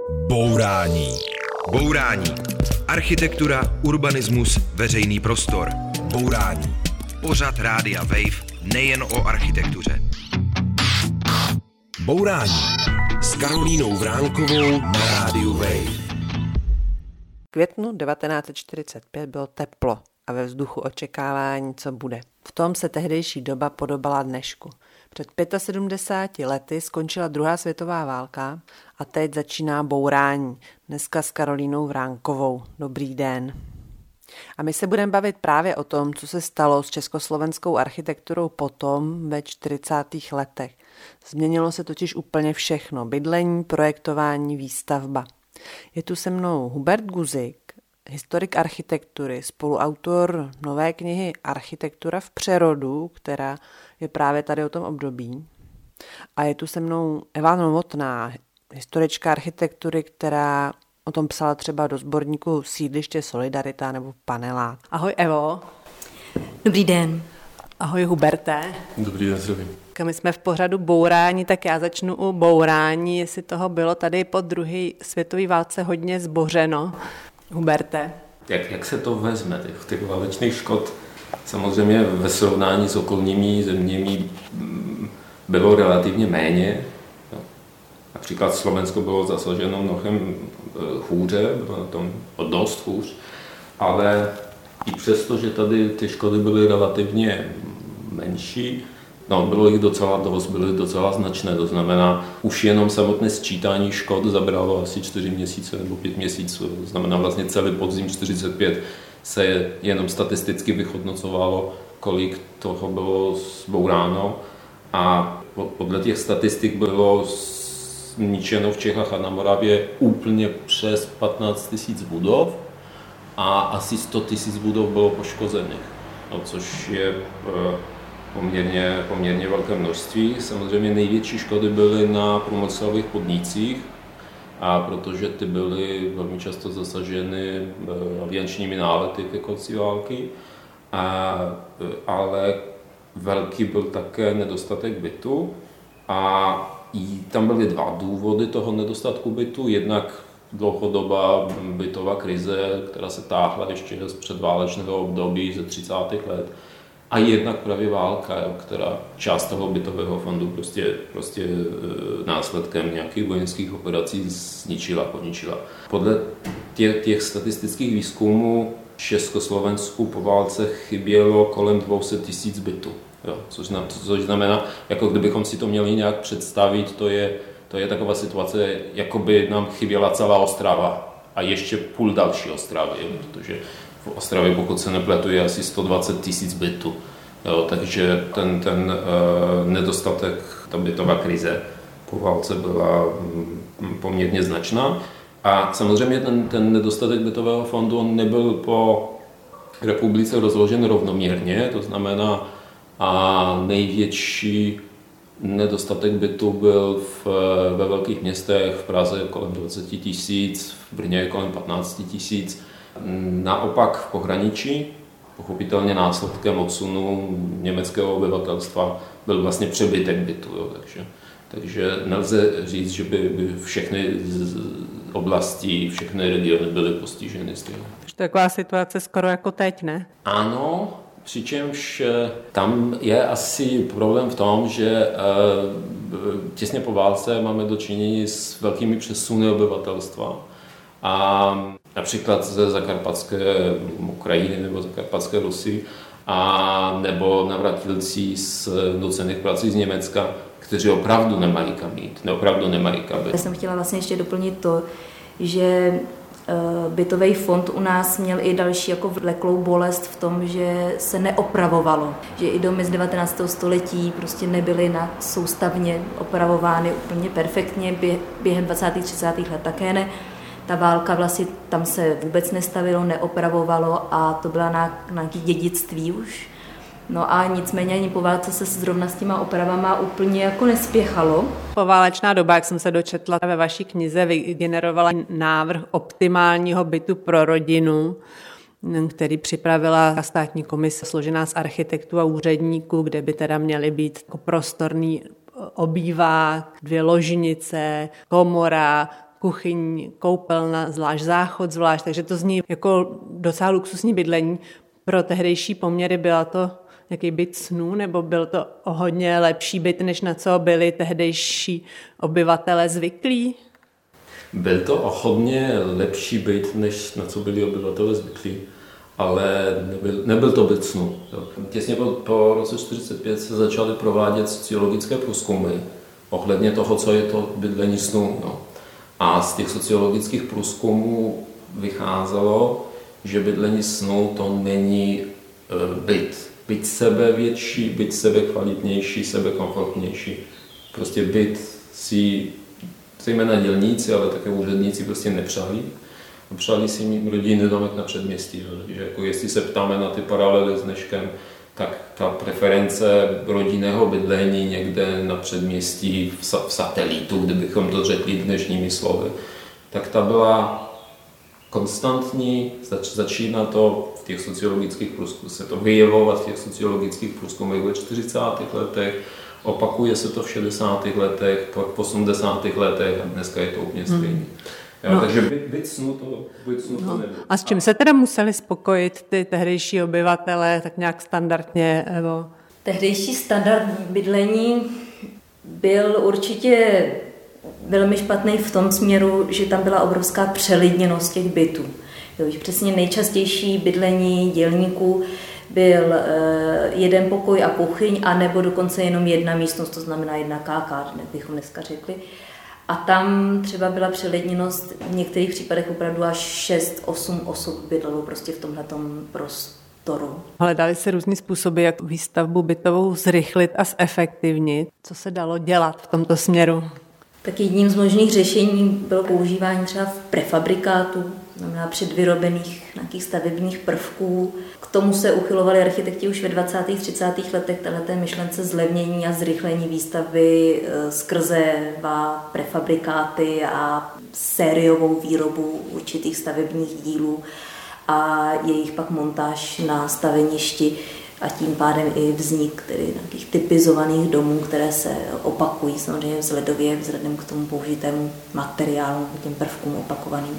Bourání. Bourání. Architektura, urbanismus, veřejný prostor. Bourání. Pořad Rádia Wave nejen o architektuře. Bourání s Karolínou Vránkovou na Rádiu Wave. V květnu 1945 bylo teplo a ve vzduchu očekávání, co bude. V tom se tehdejší doba podobala dnešku. Před 75 lety skončila druhá světová válka a teď začíná bourání. Dneska s Karolínou Vránkovou. Dobrý den. A my se budeme bavit právě o tom, co se stalo s československou architekturou potom ve 40. letech. Změnilo se totiž úplně všechno. Bydlení, projektování, výstavba. Je tu se mnou Hubert Guzik, historik architektury, spoluautor nové knihy Architektura v přerodu, která je právě tady o tom období. A je tu se mnou Eva Novotná, historička architektury, která o tom psala třeba do sborníku Sídliště Solidarita nebo Panelák. Ahoj Evo. Dobrý den. Ahoj Huberte. Dobrý den, zdravím. My jsme v pořadu bourání, tak já začnu u bourání, jestli toho bylo tady po druhé světové válce hodně zbořeno. Huberte. Jak se to vezme, těch válečných škod samozřejmě ve srovnání s okolními zeměmi bylo relativně méně. Například Slovensko bylo zasaženo mnohem hůře, bylo na tom dost hůř, ale i přesto, že tady ty škody byly relativně menší, bylo jich docela dost, byly docela značné, to znamená, už jenom samotné sčítání škod zabralo asi 4 měsíce nebo 5 měsíců, to znamená vlastně celý podzim 45 se jenom statisticky vyhodnocovalo, kolik toho bylo zbouráno a podle těch statistik bylo zničeno v Čechách a na Moravě úplně přes 15 000 budov a asi 100 000 budov bylo poškozených, což je poměrně velké množství. Samozřejmě největší škody byly na průmyslových podnicích, a protože ty byly velmi často zasaženy aliančními nálety ke konci války, ale velký byl také nedostatek bytu a tam byly dva důvody toho nedostatku bytu. Jednak dlouhodobá bytová krize, která se táhla ještě z předválečného období ze 30. let. A jednak právě válka, která část toho bytového fondu prostě následkem nějakých vojenských operací zničila, poničila. Podle těch statistických výzkumů Československu po válce chybělo kolem 200 000 bytů. Což znamená, jako kdybychom si to měli nějak představit, to je taková situace, jako by nám chyběla celá Ostrava a ještě půl další Ostravy, protože v Ostravě, pokud se nepletu, je asi 120 000 bytů. Takže ten nedostatek, ta bytová krize po válce byla poměrně značná. A samozřejmě ten nedostatek bytového fondu on nebyl po republice rozložen rovnoměrně, to znamená, a největší nedostatek bytu byl ve velkých městech, v Praze kolem 20 000, v Brně kolem 15 000. Naopak v pohraničí, pochopitelně následkem odsunu německého obyvatelstva, byl vlastně přebytek bytu. Takže nelze říct, že by všechny oblasti, všechny regiony byly postiženy stejně. Takže to je taková situace skoro jako teď, ne? Ano, přičemž tam je asi problém v tom, že těsně po válce máme dočinění s velkými přesuny obyvatelstva. A například ze zakarpatské Ukrajiny nebo zakarpatské Rusy a nebo navratilci z nucených prací z Německa, kteří opravdu nemají kam jít, opravdu nemají kam jít. Já jsem chtěla vlastně ještě doplnit to, že bytový fond u nás měl i další jako vleklou bolest v tom, že se neopravovalo, že i domy z 19. století prostě nebyly soustavně opravovány úplně perfektně, během 20. 30. let také ne. Ta válka vlastně tam se vůbec nestavilo, neopravovalo a to byla nějaké dědictví už. No a nicméně ani po válce se zrovna s těma opravama úplně jako nespěchalo. Poválečná doba, jak jsem se dočetla ve vaší knize, vygenerovala návrh optimálního bytu pro rodinu, který připravila státní komise složená z architektů a úředníků, kde by teda měly být jako prostorný obývák, 2 ložnice, komora, kuchyň, koupelna, zvlášť záchod, zvlášť, takže to zní jako docela luxusní bydlení. Pro tehdejší poměry byla to nějaký byt snů, nebo byl to o hodně lepší byt, než na co byli tehdejší obyvatelé zvyklí? Byl to o hodně lepší byt, než na co byli obyvatelé zvyklí, ale nebyl to byt snu. Těsně po roce 1945 se začaly provádět sociologické průzkumy ohledně toho, co je to bydlení snu. A z těch sociologických průzkumů vycházelo, že bydlení snu to není byt. Byt sebevětší, byt sebekvalitnější, sebekomfortnější. Prostě byt si zejména dělníci, ale také úředníci prostě nepřáli. Přáli si mít rodinný domek na předměstí. Že jako jestli se ptáme na ty paralely s dneškem, tak ta preference rodinného bydlení někde na předměstí v satelitu, kdybychom to řekli dnešními slovy, tak ta byla konstantní, začíná to v těch sociologických průzkumech, se to vyjevovat v těch sociologických průzkumech ve 40. letech, opakuje se to v 60. letech, v 80. letech a dneska je to úplně stejné. Takže byt snu to nebylo. A s čím se teda museli spokojit ty tehdejší obyvatelé tak nějak standardně, Evo? Tehdejší standard bydlení byl určitě velmi špatný v tom směru, že tam byla obrovská přelidněnost těch bytů. Jo, že přesně nejčastější bydlení dělníků byl jeden pokoj a kuchyň, anebo dokonce jenom jedna místnost, to znamená jedna kávárna, bychom dneska řekli. A tam třeba byla přelidněnost v některých případech opravdu až 6-8 osob bydlelo prostě v tomhletom prostoru. Hledali se různý způsoby, jak výstavbu bytovou zrychlit a zefektivnit. Co se dalo dělat v tomto směru? Tak jedním z možných řešení bylo používání třeba prefabrikátu, znamená předvyrobených nějakých stavebních prvků. K tomu se uchylovali architekti už ve 20. 30. letech téhleté myšlence zlevnění a zrychlení výstavby skrze prefabrikáty a sériovou výrobu určitých stavebních dílů a jejich pak montáž na staveništi a tím pádem i vznik tedy nějakých typizovaných domů, které se opakují samozřejmě vzhledově vzhledem k tomu použitému materiálu, těm prvkům opakovaným.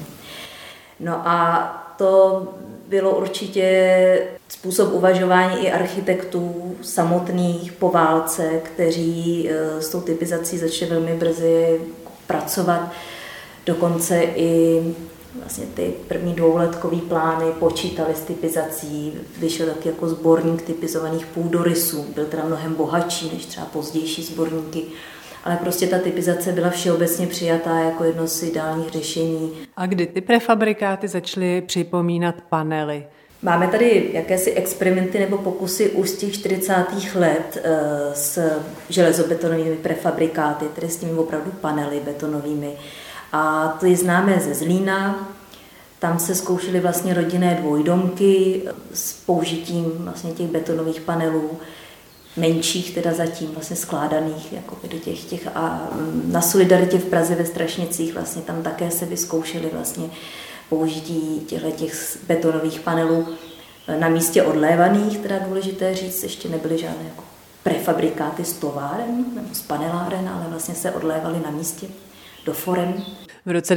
No a to bylo určitě způsob uvažování i architektů samotných po válce, kteří s tou typizací začali velmi brzy pracovat. Dokonce i vlastně ty první dvouletkový plány počítali s typizací, vyšel taky jako sborník typizovaných půdorysů, byl teda mnohem bohatší než třeba pozdější sborníky, ale prostě ta typizace byla všeobecně přijatá jako jedno z ideálních řešení. A kdy ty prefabrikáty začaly připomínat panely? Máme tady jakési experimenty nebo pokusy už z těch 40. let s železobetonovými prefabrikáty, tedy s těmi opravdu panely betonovými. A to je známé ze Zlína. Tam se zkoušely vlastně rodinné dvojdomky s použitím vlastně těch betonových panelů, menších teda zatím vlastně skládaných jako do těch a na Solidaritě v Praze ve Strašnicích vlastně tam také se vyzkoušely vlastně použití těch betonových panelů na místě odlévaných, teda důležité říct, ještě nebyly žádné jako prefabrikáty z továren nebo z paneláren, ale vlastně se odlévaly na místě do forem. V roce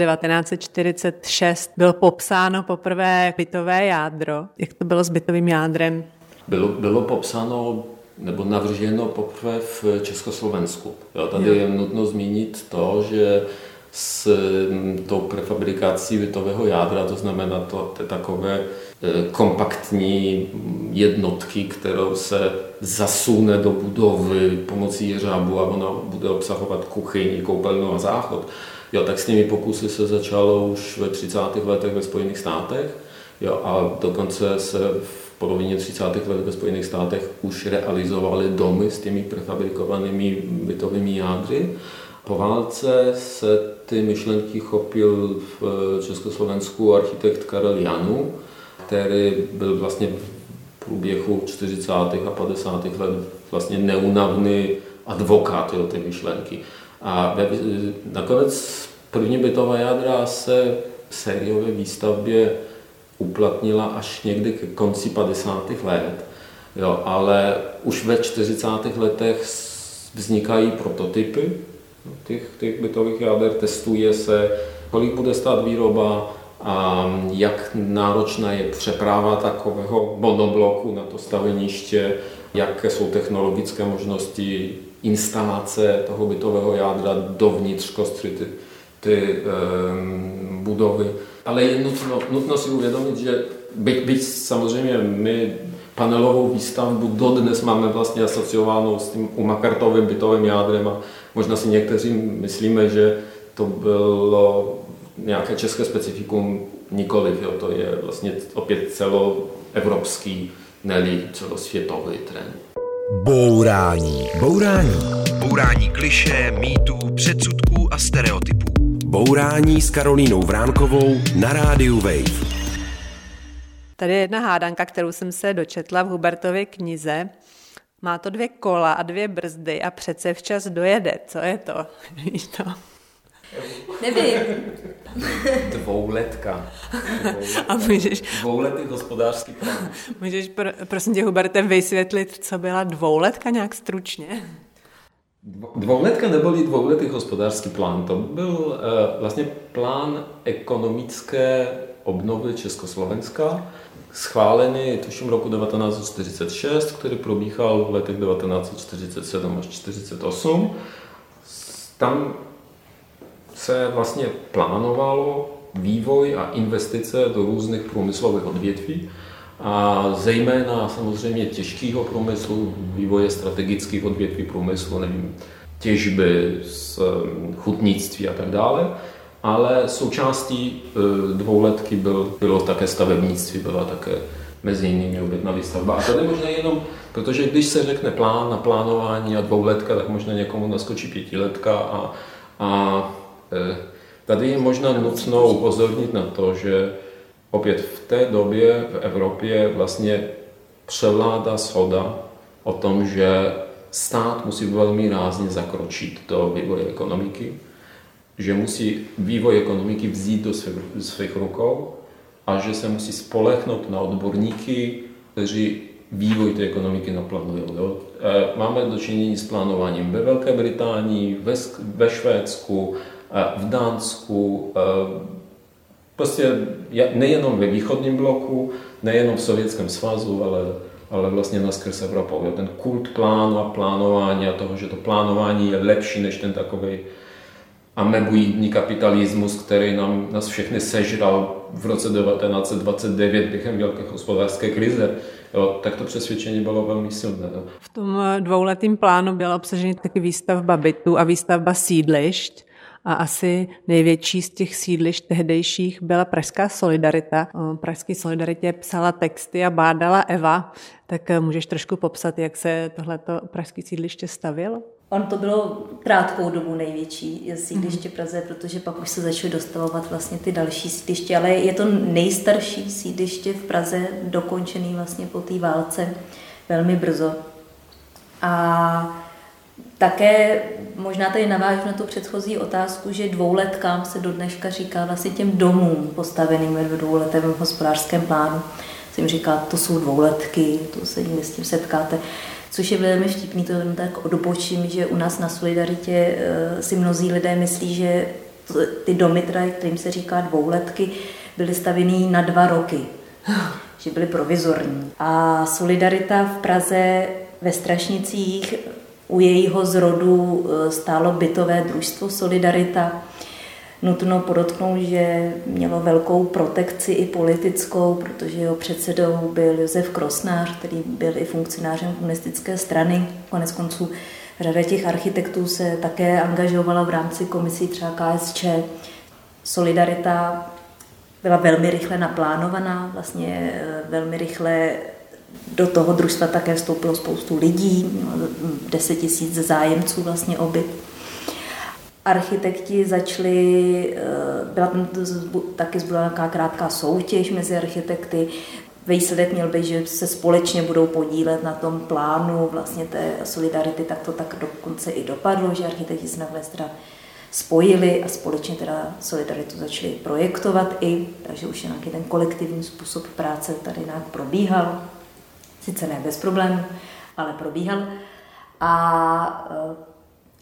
1946 bylo popsáno poprvé bytové jádro. Jak to bylo s bytovým jádrem? Bylo popsáno nebo navrženo poprvé v Československu. Tady je nutno zmínit to, že s tou prefabrikací bytového jádra, to znamená to takové kompaktní jednotky, kterou se zasune do budovy pomocí jeřábu a ona bude obsahovat kuchyni, koupelnu a záchod. Tak s těmi pokusy se začalo už ve 30. letech ve Spojených státech a dokonce se v polovině 30. let ve Spojených státech už realizovaly domy s těmi prefabrikovanými bytovými jádry. Po válce se ty myšlenky chopil v Československu architekt Karel Janů, který byl vlastně v průběhu 40. a 50. let vlastně neúnavný advokát té myšlenky. A nakonec první bytová jádra se v sériové výstavbě uplatnila až někdy ke konci 50. let, ale už ve 40. letech vznikají prototypy těch bytových jáder, testuje se kolik bude stát výroba a jak náročná je přeprava takového monobloku na to staveniště, jaké jsou technologické možnosti instalace toho bytového jádra dovnitř kostry ty budovy. Ale je nutno si uvědomit, že byť samozřejmě my panelovou výstavbu dodnes máme vlastně asociovanou s tím umakartovým bytovým jádrem a možná si někteří myslíme, že to bylo nějaké české specifikum, nikoliv, jo, to je vlastně opět celoevropský, ne-li celosvětový trend. Bourání klišé, mýtů, předsudků a stereotypů. Bourání s Karolínou Vránkovou na rádiu Wave. Tady je jedna hádanka, kterou jsem se dočetla v Hubertově knize. Má to 2 kola a 2 brzdy a přece včas dojede. Co je to? Víš to? Nevím. Dvouletka. A můžeš... Dvouletý hospodářský plán. Můžeš, prosím tě, Huberte, vysvětlit, co byla dvouletka nějak stručně? Dvouletka neboli dvouletý hospodářský plán. To byl vlastně plán ekonomické obnovy Československa, schválený tuším roku 1946, který probíhal v letech 1947 až 1948. Tam se vlastně plánovalo vývoj a investice do různých průmyslových odvětví a zejména samozřejmě těžkého průmyslu, vývoje strategických odvětví průmyslu, nevím, těžby, chutnictví a tak dále. Ale součástí dvouletky bylo také stavebnictví, byla také mezi jinými obytná výstavba. A to je možná jenom, protože když se řekne plán na plánování a dvouletka, tak možná někomu naskočí 5letka a tady je možná nutno upozornit na to, že opět v té době v Evropě vlastně převládá shoda o tom, že stát musí velmi rázně zakročit do vývoje ekonomiky, že musí vývoj ekonomiky vzít do svých rukou a že se musí spolehnout na odborníky, kteří vývoj té ekonomiky naplánují. Máme dočinění s plánováním ve Velké Británii, ve Švédsku, v Dánsku, prostě nejenom ve východním bloku, nejenom v Sovětském svazu, ale vlastně naskrz Evropou. Ten kult plánu a plánování a toho, že to plánování je lepší než ten takovej amebuidní kapitalismus, který nás všechny sežral v roce 1929 během velké hospodářské krize, tak to přesvědčení bylo velmi silné. V tom dvouletém plánu byla obsažena taky výstavba bytů a výstavba sídlišť. A asi největší z těch sídlišť tehdejších byla Pražská Solidarita. O Pražské Solidaritě psala texty a bádala Eva. Tak můžeš trošku popsat, jak se tohleto pražské sídliště stavělo? On to bylo krátkou dobu největší sídliště Praze, protože pak už se začaly dostavovat vlastně ty další sídliště, ale je to nejstarší sídliště v Praze, dokončený vlastně po té válce velmi brzo. A také možná tady navážu na tu předchozí otázku, že dvouletkám se do dneška říká vlastně těm domům postaveným ve dvouletém hospodářském plánu. Se jim říká, to jsou dvouletky, to se s tím setkáte. Což je velmi vtipný, to jenom tak odbočím, že u nás na Solidaritě si mnozí lidé myslí, že ty domy, kterým se říká dvouletky, byly stavěný na 2 roky, že byly provizorní. A Solidarita v Praze ve Strašnicích u jejího zrodu stálo bytové družstvo Solidarita. Nutno podotknout, že mělo velkou protekci i politickou, protože jeho předsedou byl Josef Krosnář, který byl i funkcionářem komunistické strany. Konec konců řada těch architektů se také angažovala v rámci komisí třeba KSČ. Solidarita byla velmi rychle naplánovaná, vlastně velmi rychle do toho družstva také vstoupilo spoustu lidí, 10 000 zájemců vlastně o byt. Architekti začali, byla tam taky zbudována nějaká krátká soutěž mezi architekty. Výsledek měl být, že se společně budou podílet na tom plánu vlastně té Solidarity, tak to tak dokonce i dopadlo, že architekti se nakonec teda spojili a společně teda Solidaritu začali projektovat i, takže už nějaký ten kolektivní způsob práce tady nějak probíhal. Sice ne bez problémů, ale probíhal. A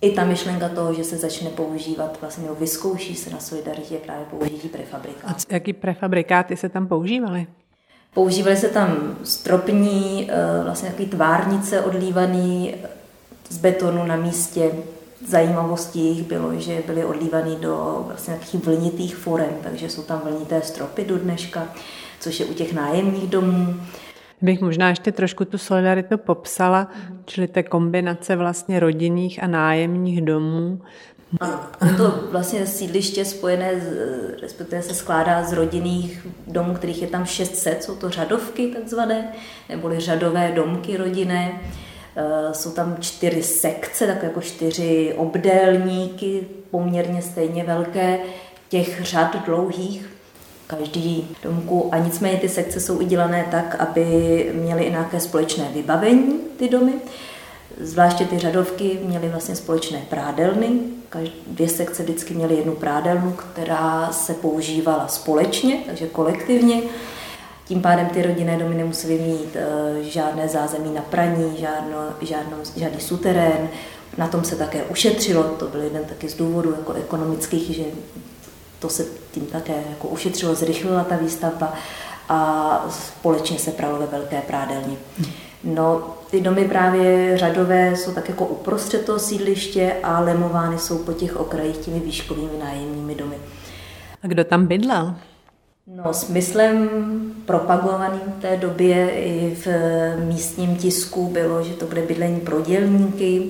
i ta myšlenka toho, že se začne používat, vlastně vyzkouší se na Solidaritě právě použití prefabrikátů. A jaký prefabrikáty se tam používaly? Používaly se tam stropní, vlastně takový tvárnice odlívaný z betonu na místě. Zajímavostí jich bylo, že byly odlívaný do vlastně takových vlnitých forem, takže jsou tam vlnité stropy do dneška, což je u těch nájemních domů. Bych možná ještě trošku tu solidaritu popsala, čili té kombinace vlastně rodinných a nájemních domů. Ano, je to vlastně sídliště spojené, respektive se skládá z rodinných domů, kterých je tam 600, jsou to řadovky takzvané, neboli řadové domky rodinné. Jsou tam 4 sekce, tak jako 4 obdélníky, poměrně stejně velké, těch řad dlouhých, každý domku. A nicméně ty sekce jsou udělané tak, aby měly i nějaké společné vybavení, ty domy. Zvláště ty řadovky měly vlastně společné prádelny. 2 sekce vždycky měly jednu prádelnu, která se používala společně, takže kolektivně. Tím pádem ty rodinné domy nemusely mít žádné zázemí na praní, žádný suterén. Na tom se také ušetřilo, to byl jeden taky z důvodů jako ekonomických, že to se tím také jako ušetřilo, zrychlila ta výstavba a společně se pralo ve velké prádelně. No, ty domy právě řadové jsou tak jako uprostřed toho sídliště a lemovány jsou po těch okrajích těmi výškovými nájemními domy. A kdo tam bydlel? No, smyslem propagovaným v té době i v místním tisku bylo, že to bude bydlení pro dělníky.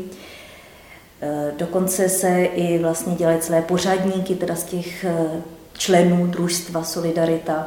Dokonce se i vlastně dělaly celé pořadníky, teda z těch členů družstva Solidarita.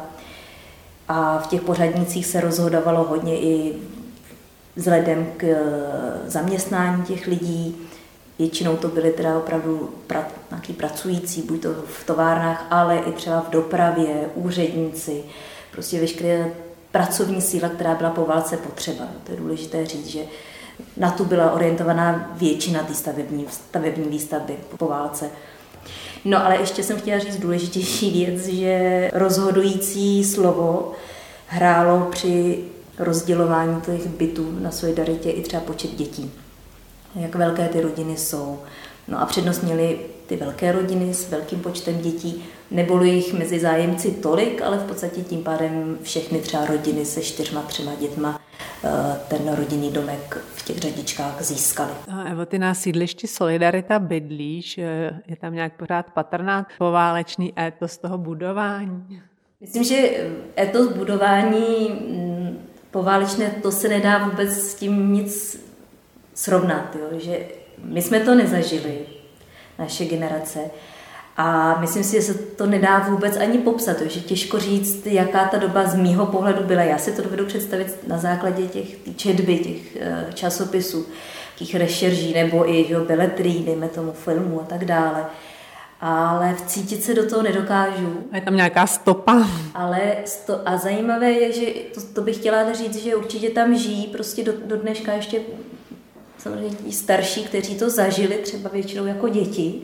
A v těch pořadnících se rozhodovalo hodně i vzhledem k zaměstnání těch lidí. Většinou to byly teda opravdu nějaký pracující, buď to v továrnách, ale i třeba v dopravě, úředníci, prostě veškeré pracovní síla, která byla po válce potřeba. To je důležité říct, že na tu byla orientovaná většina té stavební výstavby po válce. No ale ještě jsem chtěla říct důležitější věc, že rozhodující slovo hrálo při rozdělování těch bytů na Solidaritě i třeba počet dětí. Jak velké ty rodiny jsou. No a přednost měly ty velké rodiny s velkým počtem dětí. Nebylo jich mezi zájemci tolik, ale v podstatě tím pádem všechny třeba rodiny se 4-3 dětma ten rodinný domek v těch řadičkách získali. Evo, ty na sídlišti Solidarita bydlíš, je tam nějak pořád patrná poválečný étos toho budování? Myslím, že étos budování poválečné, to se nedá vůbec s tím nic srovnat, jo? Že my jsme to nezažili, naše generace, a myslím si, že se to nedá vůbec ani popsat, jo? Že těžko říct, jaká ta doba z mýho pohledu byla. Já si to dovedu představit na základě těch četby, těch časopisů, těch rešerží, nebo i beletrí, dejme tomu filmu a tak dále. Ale vcítit se do toho nedokážu. A je tam nějaká stopa. A zajímavé je, že to bych chtěla říct, že určitě tam žijí prostě do dneška ještě samozřejmě ti starší, kteří to zažili, třeba většinou jako děti,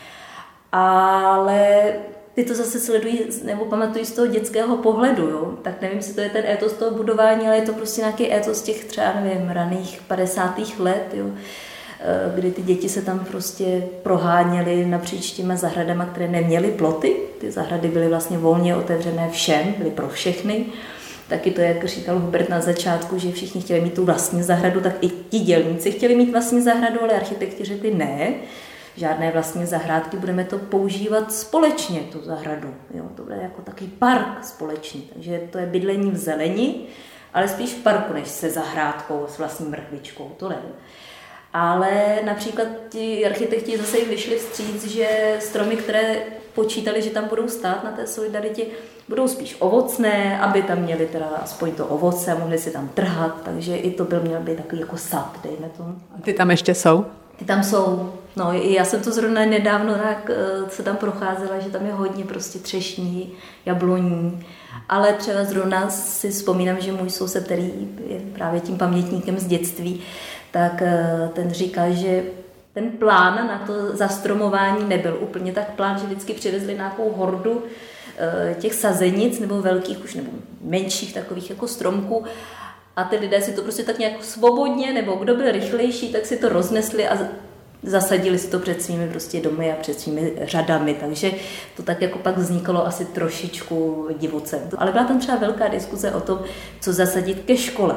ale ty to zase sledují nebo pamatují z toho dětského pohledu, jo? Tak nevím, jestli to je ten étos toho budování, ale je to prostě nějaký étos těch třeba, nevím, raných 50. let, jo? Kdy ty děti se tam prostě proháněly napříč těma zahradama, které neměly ploty. Ty zahrady byly vlastně volně otevřené všem, byly pro všechny. Taky to, jak říkal Hubert na začátku, že všichni chtěli mít tu vlastní zahradu, tak i ti dělníci chtěli mít vlastní zahradu, ale architekti řekli ne, žádné vlastní zahrádky, budeme to používat společně, tu zahradu. Jo, to bude jako takový park společný, takže to je bydlení v zeleni, ale spíš v parku, než se zahrádkou, s vlastní mrkvičkou, to ne. Ale například ti architekti zase jim vyšli vstříc, že stromy, které počítali, že tam budou stát na té Solidaritě, budou spíš ovocné, aby tam měli teda aspoň to ovoce a mohli si tam trhat, takže i to měl být takový jako sad, dejme tomu. A ty tam ještě jsou? Ty tam jsou, no já jsem to zrovna nedávno tak se tam procházela, že tam je hodně prostě třešní, jabloní, ale třeba zrovna si vzpomínám, že můj soused, který je právě tím pamětníkem z dětství, tak ten říkal, že ten plán na to zastromování nebyl úplně tak plán, že vždycky přivezli nějakou hordu těch sazenic nebo velkých už nebo menších takových jako stromků a ty lidé si to prostě tak nějak svobodně nebo kdo byl rychlejší, tak si to roznesli a zasadili si to před svými prostě domy a před svými řadami, takže to tak jako pak vznikalo asi trošičku divoce. Ale byla tam třeba velká diskuze o tom, co zasadit ke škole.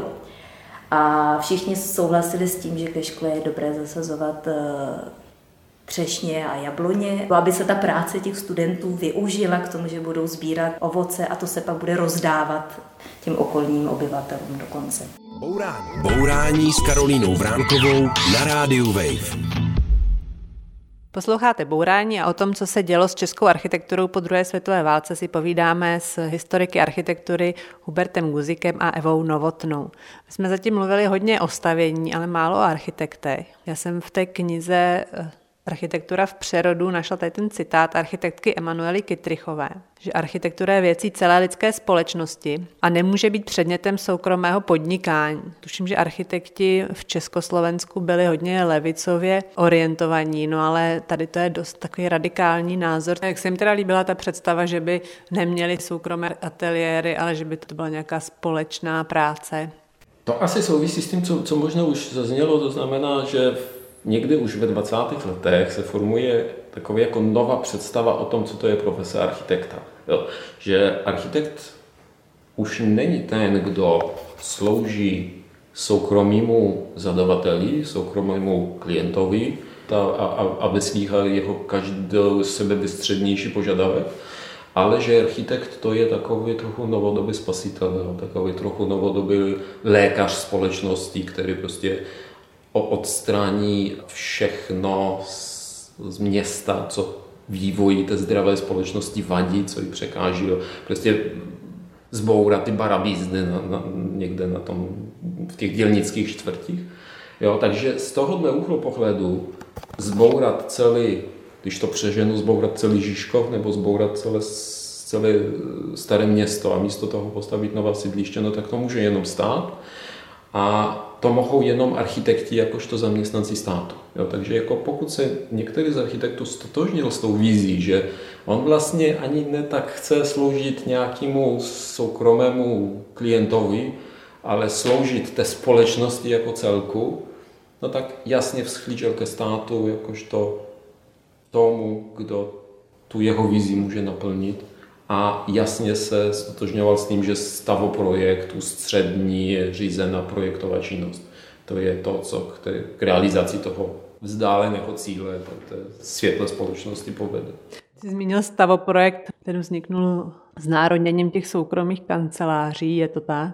A všichni souhlasili s tím, že ke škole je dobré zasazovat třešně a jabloně, aby se ta práce těch studentů využila k tomu, že budou sbírat ovoce a to se pak bude rozdávat těm okolním obyvatelům dokonce. Bourání s Karolínou Vránkovou na rádiu Wave. Posloucháte Bourání a o tom, co se dělo s českou architekturou po druhé světové válce, si povídáme s historiky architektury Hubertem Guzikem a Evou Novotnou. My jsme zatím mluvili hodně o stavění, ale málo o architektech. Já jsem v té knize Architektura v přerodu našla tady ten citát architektky Emanuely Kytrychové, že architektura je věcí celé lidské společnosti a nemůže být předmětem soukromého podnikání. Tuším, že architekti v Československu byli hodně levicově orientovaní, no ale tady to je dost takový radikální názor. Jak se jim teda líbila ta představa, že by neměli soukromé ateliéry, ale že by to byla nějaká společná práce? To asi souvisí s tím, co možná už zaznělo, to znamená, že někdy už ve 20. letech se formuje taková jako nová představa o tom, co to je profese architekta. Jo? Že architekt už není ten, kdo slouží soukromému zadavateli, soukromému klientovi a vyslýchá jeho každou sebevystřednější požadavek, ale že architekt to je takový trochu novodobý spasitel, takový trochu novodobý lékař společnosti, který prostě odstraní všechno z města, co vývoji té zdravé společnosti vadí, co jí překáží. Prostě zbourat ty barabízny někde v těch dělnických čtvrtích. Jo, takže z tohohle úhlu pohledu zbourat celý, když to přeženu, zbourat celý Žižkov nebo zbourat celé staré město a místo toho postavit nová sídliště, no tak to může jenom stát. A to mohou jenom architekti jakožto zaměstnanci státu. Jo, takže jako pokud se některý z architektů stotožnil s tou vizí, že on vlastně ani ne tak chce sloužit nějakému soukromému klientovi, ale sloužit té společnosti jako celku, no tak jasně vzhlížel ke státu jakožto tomu, kdo tu jeho vizi může naplnit. A jasně se stotožňoval s tím, že stavoprojekt ústřední je řízená projektová činnost. To je to, co k realizaci toho vzdáleného cíle té světlé společnosti povede. Jsi zmínil stavoprojekt, který vzniknul znárodněním těch soukromých kanceláří, je to tak?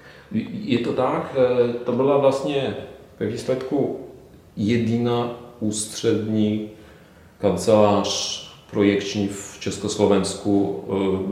Je to tak, to byla vlastně ve výsledku jediná ústřední kancelář projekční v Československu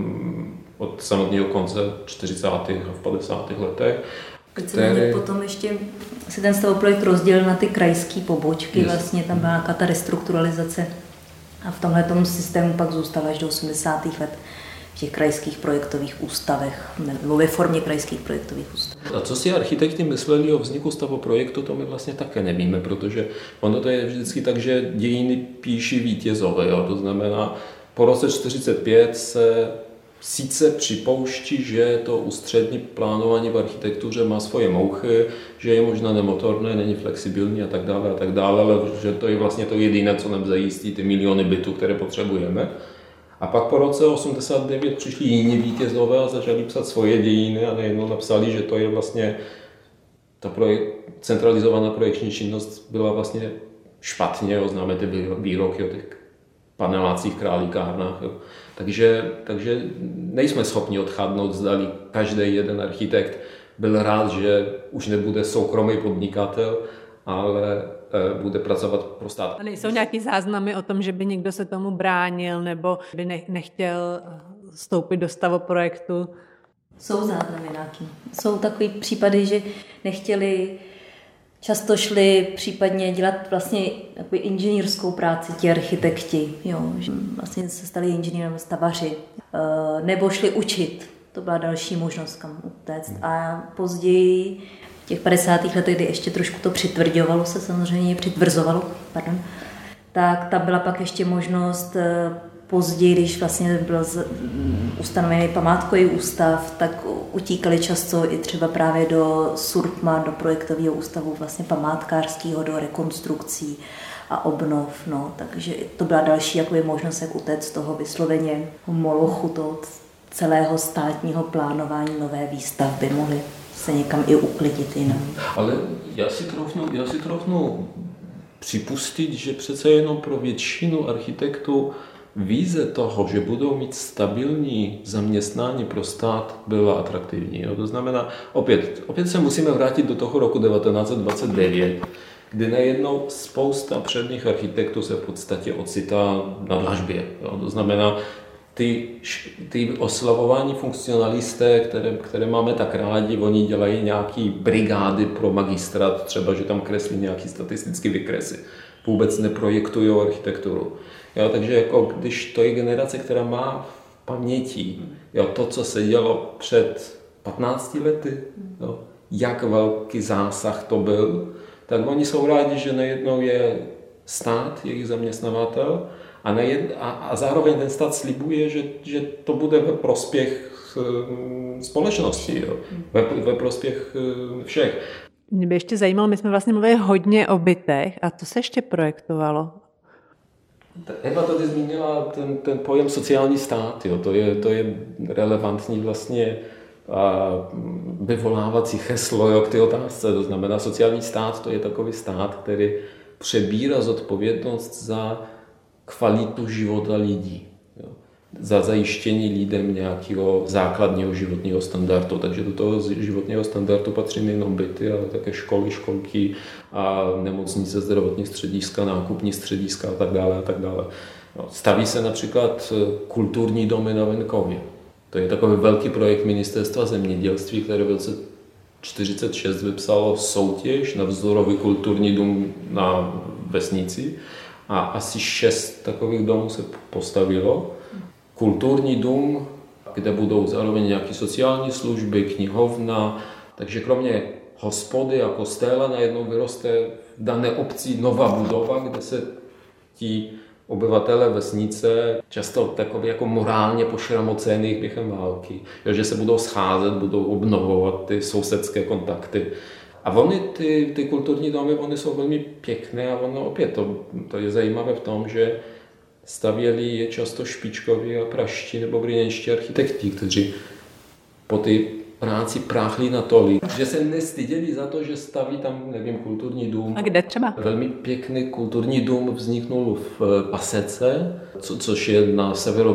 od samotného konce 40. a 50. letech. Který potom ještě se ten stavoprojekt rozdělil na ty krajské pobočky, vlastně tam byla nějaká ta restrukturalizace a v tomhletom systému pak zůstal až do 80. let v těch krajských projektových ústavech, nebo ve formě krajských projektových ústavů. A co si architekti mysleli o vzniku stavoprojektu, to my vlastně také nevíme, protože ono to je vždycky tak, že dějiny píší vítězové. Jo? To znamená, po roce 1945 se sice připouští, že to ústřední plánování v architektuře má svoje mouchy, že je možná nemotorné, není flexibilní a tak dále, ale že to je vlastně to jediné, co nám zajistí ty miliony bytů, které potřebujeme. A pak po roce 1989 přišli jiní vítězové a začali psat svoje dějiny a nejednou napsali, že to je vlastně ta centralizovaná projekční činnost byla vlastně špatně, známe ty výroky o těch panelácích králíkárnách. Jo. Takže nejsme schopni odhadnout, zdali každý jeden architekt byl rád, že už nebude soukromý podnikatel, ale bude pracovat pro stát. A nejsou nějaký záznamy o tom, že by někdo se tomu bránil nebo by nechtěl vstoupit do stavoprojektu? Jsou záznamy nějaký. Jsou takový případy, že nechtěli, často šli případně dělat vlastně takovou inženýrskou práci ti architekti, jo, že vlastně se stali inženýry nebo stavaři, nebo šli učit. To byla další možnost, kam utéct. A později v těch 50. letech, kdy ještě trošku to přitvrzovalo, tak tam byla pak ještě možnost později, když vlastně byl ustanovený památkový ústav, tak utíkali často i třeba právě do SURPMA, do projektového ústavu vlastně památkářského, do rekonstrukcí a obnov. No. Takže to byla další jakoby možnost, jak utéct z toho vysloveně molochu, toho celého státního plánování nové výstavby. Mohli se někam i uklidit jinam. Ale já si troufnu připustit, že přece jenom pro většinu architektů vize toho, že budou mít stabilní zaměstnání pro stát, byla atraktivní. To znamená, opět se musíme vrátit do toho roku 1929, kdy najednou spousta předních architektů se v podstatě ocitá na dlažbě. To znamená, ty oslavování funkcionalisté, které máme tak rádi, oni dělají nějaký brigády pro magistrát, třeba, že tam kreslí nějaký statistický výkresy. Vůbec neprojektují architekturu. Jo, takže jako když to je generace, která má v paměti to, co se dělo před 15 lety, jak velký zásah to byl, tak oni jsou rádi, že najednou je stát, jejich zaměstnavatel, a zároveň ten stát slibuje, že to bude ve prospěch společnosti, ve prospěch všech. Mě by ještě zajímalo, my jsme vlastně mluvili hodně o bytech a to se ještě projektovalo. Eva tady zmínila ten pojem sociální stát, to je relevantní vlastně vyvolávací heslo k té otázce. To znamená, sociální stát to je takový stát, který přebírá zodpovědnost za kvalitu života lidí, za zajištění lidem nějakého základního životního standardu. Takže do toho životního standardu patří nejenom byty, ale také školy, školky a nemocnice, zdravotní střediska, nákupní střediska a tak dále a tak dále. Staví se například kulturní domy na venkově. To je takový velký projekt Ministerstva zemědělství, které v roce 1946 vypsalo soutěž na vzorový kulturní dům na vesnici a asi 6 takových domů se postavilo. Kulturní dům, kde budou zároveň nějaké sociální služby, knihovna, takže kromě hospody a kostela najednou vyroste v dané obci nová budova, kde se ti obyvatelé vesnice, často takový jako morálně pošramocených během války, že se budou scházet, budou obnovovat ty sousedské kontakty. A oni, ty kulturní domy, oni jsou velmi pěkné a ono opět, to je zajímavé v tom, že stavěli je často špičkoví a praští nebo brněnští architekti, kteří po té práci práchli natolik, že se nestyděli za to, že staví tam, nevím, kulturní dům. A kde třeba? Velmi pěkný kulturní dům vzniknul v Pasece, což je na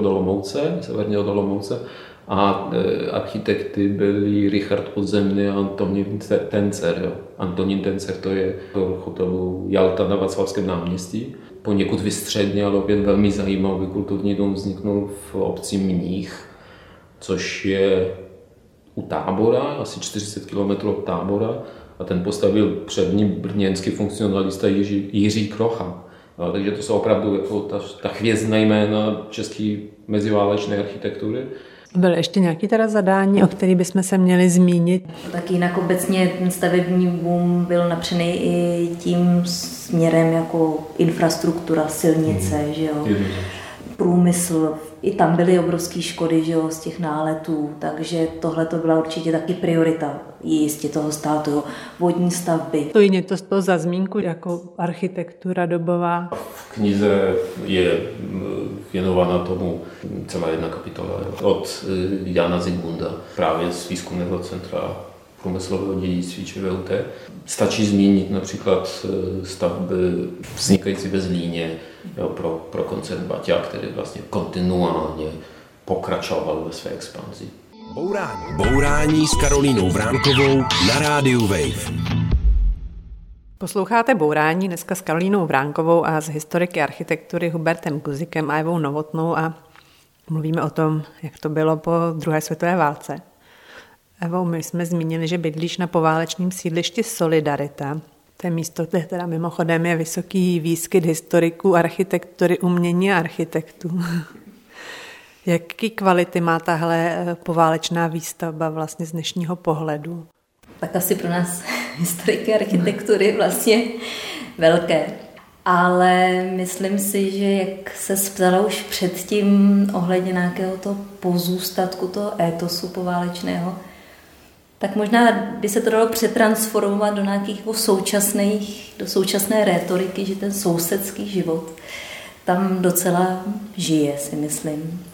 severní od Olomouce. A architekty byli Richard Podzemný a Antonín Tencer. Antonín Tencer to je hotelu Jalta na Václavském náměstí. Poněkud vystředně, ale opět velmi zajímavý kulturní dům vzniknul v obci Mních, což je u Tábora, asi 40 km od Tábora, a ten postavil přední brněnský funkcionalista Jiří Krocha. Takže to jsou opravdu jako ta hvězdná jména české meziválečné architektury. Byly ještě nějaké teda zadání, o kterých bychom se měli zmínit? Tak jinak obecně ten stavební boom byl napřený i tím směrem jako infrastruktura, silnice, že jo? Průmysl. I tam byly obrovské škody, že jo, z těch náletů, takže tohle to byla určitě taky priorita jistě toho státu, vodní stavby. To je něco z toho za zmínku, jako architektura dobová. V knize je věnována tomu celá jedna kapitola od Jana Zygmunda, právě z výzkumného centra průmyslového dědictví ČVUT. Stačí zmínit například stavby vznikající ve Zlíně pro koncert Baťa, který vlastně kontinuálně pokračoval ve své expanzi. Bourání s Karolínou Vránkovou na rádiu Wave. Posloucháte Bourání dneska s Karolínou Vránkovou a s historiky architektury Hubertem Guzikem a Evou Novotnou a mluvíme o tom, jak to bylo po druhé světové válce. Evo, my jsme zmínili, že bydlíš na poválečném sídlišti Solidarita. To je místo, kde teda mimochodem je vysoký výskyt historiků, architektury, umění a architektů. Jaký kvality má tahle poválečná výstavba vlastně z dnešního pohledu? Tak asi pro nás historiky architektury vlastně velké. Ale myslím si, že jak se ptala už předtím ohledně nějakého toho pozůstatku, toho étosu poválečného, Tak možná by se to dalo přetransformovat do nějakých do současné rétoriky, že ten sousedský život tam docela žije, si myslím.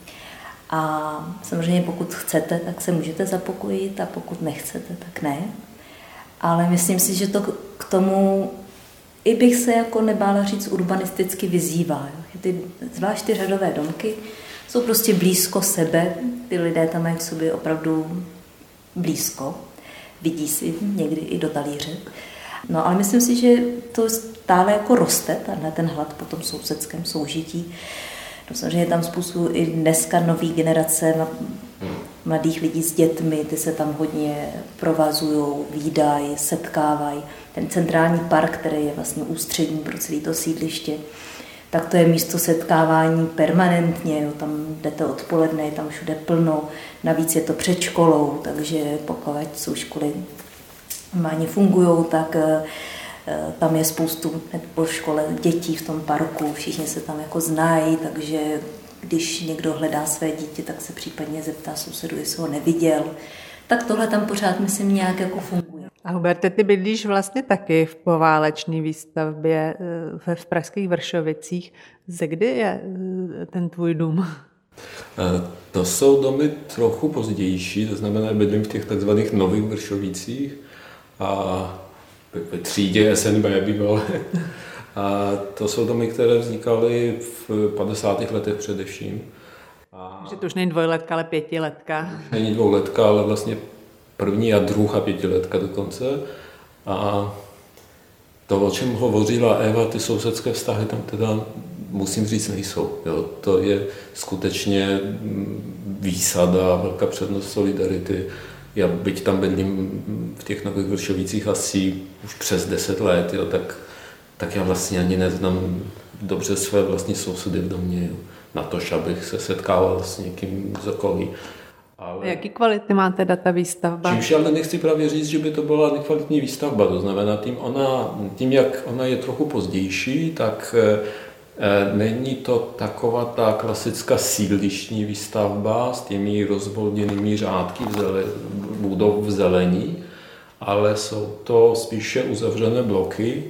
A samozřejmě pokud chcete, tak se můžete zapokojit a pokud nechcete, tak ne. Ale myslím si, že to k tomu i bych se jako nebála říct urbanisticky vyzývá. Zvlášť ty řadové domky jsou prostě blízko sebe, ty lidé tam mají k sobě opravdu blízko, vidí si někdy i do talíře. No ale myslím si, že to stále jako roste, ten hlad po tom sousedském soužití. No, samozřejmě je tam spoustu i dneska nový generace mladých lidí s dětmi, ty se tam hodně provazují, vídají, setkávají. Ten centrální park, který je vlastně ústřední pro celé to sídliště, tak to je místo setkávání permanentně, jo, tam jdete odpoledne, je tam všude plno, navíc je to před školou, takže pokud jsou školy normálně fungují, tak tam je spoustu po škole dětí v tom parku, všichni se tam jako znají, takže když někdo hledá své dítě, tak se případně zeptá sousedu, jestli ho neviděl. Tak tohle tam pořád, myslím, nějak jako funguje. A Huberte, ty bydlíš vlastně taky v poválečné výstavbě v pražských Vršovicích. Ze kdy je ten tvůj dům? To jsou domy trochu pozdější, to znamená, bydlím v těch takzvaných nových Vršovicích a ve třídě SNB bývalé. A to jsou domy, které vznikaly v 50. letech především. Že to už není dvojletka, ale pětiletka. Není dvouletka, ale vlastně první a druhá pětiletka dokonce. A to, o čem hovořila Eva, ty sousedské vztahy tam teda, musím říct, nejsou. Jo? To je skutečně výsada, velká přednost solidarity. Já byť tam bydlím v těch Nových Vršovicích asi už přes 10 let, jo, tak já vlastně ani neznám dobře své vlastní sousedy v domě. Jo. Na to, abych se setkával s někým z okolí. Ale jaký kvality má teda ta výstavba? Čímž ale nechci právě říct, že by to byla nekvalitní výstavba. To znamená, tím jak ona je trochu pozdější, tak není to taková ta klasická sídlištní výstavba s těmi rozvolněnými řádky budov v zelení, ale jsou to spíše uzavřené bloky,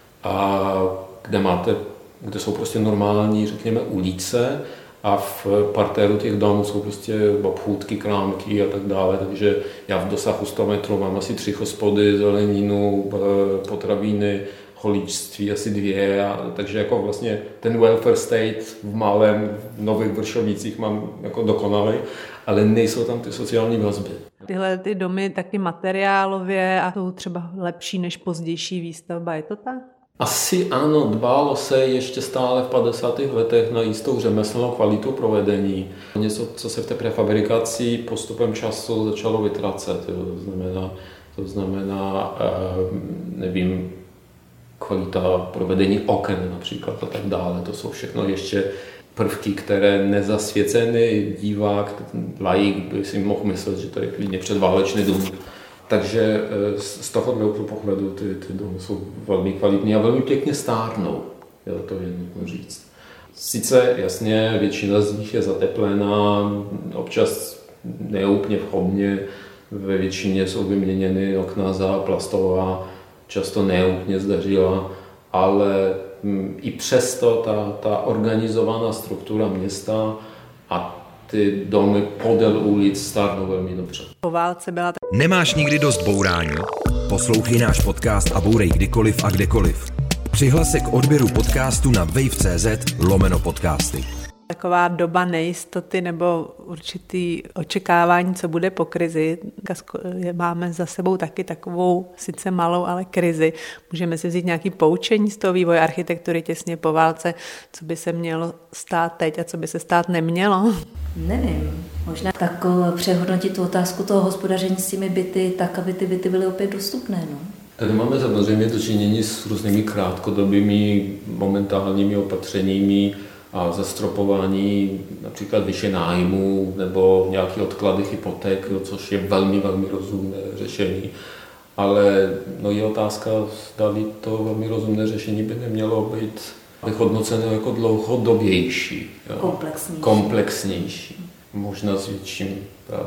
kde jsou prostě normální, řekněme, ulice a v partéru těch domů jsou prostě obchůdky, krámky a tak dále, takže já v dosahu 100 metrů mám asi 3 hospody, zeleninu, potraviny, holičství asi 2, takže jako vlastně ten welfare state v malém Nových Vršovicích mám jako dokonalý, ale nejsou tam ty sociální vazby. Tyhle ty domy taky materiálově a jsou třeba lepší než pozdější výstavba, je to tak? Asi ano, dbálo se ještě stále v 50. letech na jistou řemeslnou kvalitu provedení. Něco, co se v té prefabrikaci postupem času začalo vytracet. To znamená, nevím, kvalita provedení oken například a tak dále. To jsou všechno ještě prvky, které nezasvěcený divák, laik by si mohl myslet, že to je klidně předválečný dům. Takže z toho pohledu ty domy jsou velmi kvalitní a velmi pěkně stárnou, jo, to je nutno říct. Sice jasně většina z nich je zateplená, občas neúplně vhodně, ve většině jsou vyměněny okna za plastová, často neúplně zdařila, ale i přesto ta organizovaná struktura města a ty domy podél ulic stárnou velmi dobře. Po válce byla Nemáš nikdy dost bourání? Poslouchej náš podcast a bourej kdykoliv a kdekoliv. Přihlas se k odběru podcastu na wave.cz/podcasty. Taková doba nejistoty nebo určitý očekávání, co bude po krizi. Máme za sebou taky takovou, sice malou, ale krizi. Můžeme si vzít nějaké poučení z toho vývoje architektury těsně po válce, co by se mělo stát teď a co by se stát nemělo? Nevím. Možná tak přehodnotit tu otázku toho hospodaření s těmi byty, tak, aby ty byty byly opět dostupné. No. Tady máme samozřejmě dočinění s různými krátkodobými momentálními opatřeními a zastropování například výše nájmu nebo nějaké odklady hypoték, což je velmi, velmi rozumné řešení. Ale je otázka, zdali to velmi rozumné řešení by nemělo být vyhodnoceno jako dlouhodobější. Komplexnější. Možná s větším právě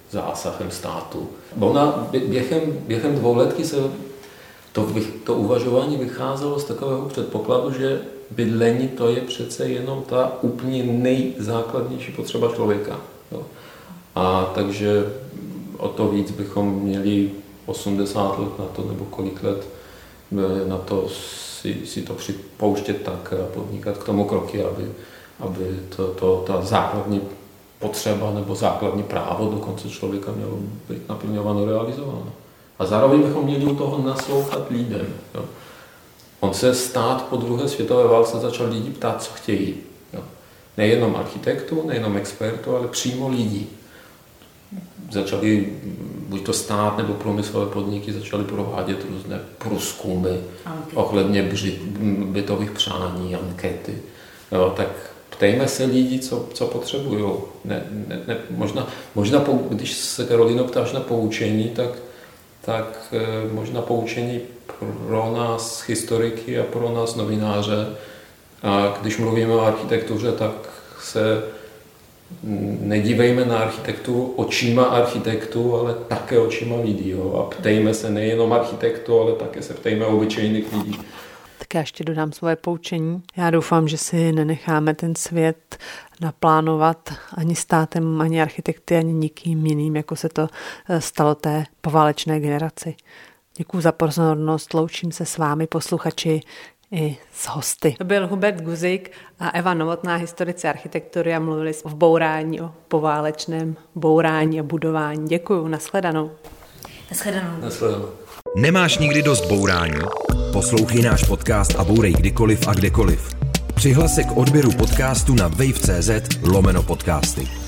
zásahem státu. Ona během dvouletky se to uvažování vycházelo z takového předpokladu, že bydlení to je přece jenom ta úplně nejzákladnější potřeba člověka. Jo. A takže o to víc bychom měli 80 let na to, nebo kolik let na to si to připouštět tak a podnikat k tomu kroky, aby ta základní potřeba nebo základní právo dokonce člověka mělo být naplňováno, realizováno. A zároveň bychom měli u toho naslouchat lidem. Jo. On se stát po druhé světové válce začal lidi ptát, co chtějí. Jo. Nejenom architektů, nejenom expertů, ale přímo lidí. Začali, buď to stát nebo průmyslové podniky, začaly provádět různé průzkumy ohledně bytových přání, ankety. Jo, tak ptejme se lidi, co potřebují. Možná když se, Karolino, ptáš na poučení, tak možná poučení pro nás historiky a pro nás novináře. A když mluvíme o architektuře, tak se nedívejme na architekturu očima architektů, ale také očima lidí. Jo? A ptejme se nejenom architektů, ale také se ptejme obyčejných lidí. Tak já ještě dodám svoje poučení. Já doufám, že si nenecháme ten svět naplánovat ani státem, ani architekty, ani nikým jiným, jako se to stalo té poválečné generaci. Děkuju za pozornost, loučím se s vámi, posluchači, i s hosty. To byl Hubert Guzik a Eva Novotná, historici architektury, a mluvili jsme o bourání, o poválečném bourání a budování. Děkuju, nashledanou. Nashledanou. Nemáš nikdy dost bourání? Poslouchej náš podcast a bourej kdykoliv a kdekoliv. Přihlas se k odběru podcastu na wave.cz/podcasty.